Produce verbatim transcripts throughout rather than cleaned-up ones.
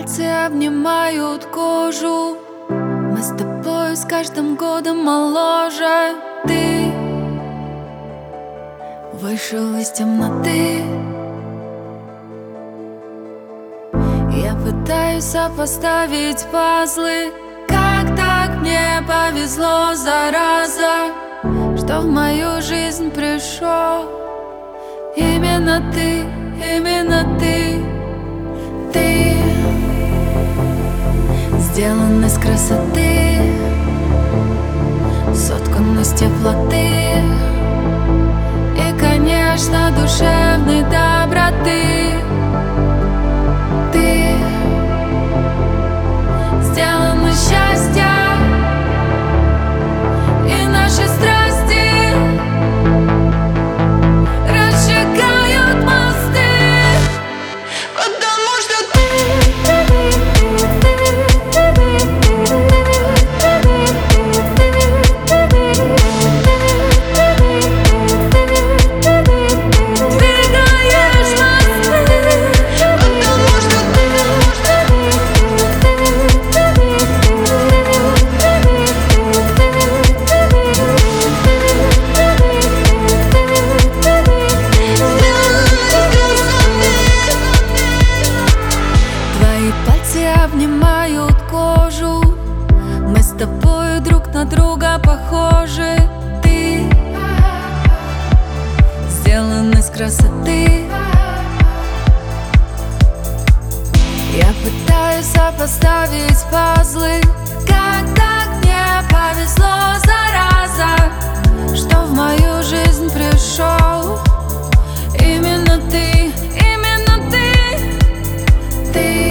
пальцы обнимают кожу. Мы с тобой с каждым годом моложе. Ты вышел из темноты. Я пытаюсь сопоставить пазлы. Как так мне повезло, зараза, что в мою жизнь пришел именно ты, именно ты. Ты сделан из красоты, соткан из теплоты и, конечно, душевной доброты. Ты сделан из счастья, и наши страсти разжигают мосты, потому что ты обнимают кожу. Мы с тобой друг на друга похожи. Ты сделан из красоты. Я пытаюсь сопоставить пазлы. Как так мне повезло, зараза, что в мою жизнь пришел именно ты, именно ты. Ты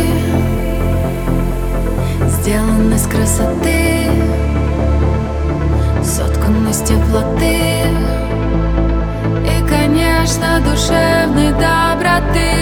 сделан из красоты, соткан из теплоты и, конечно, душевной доброты.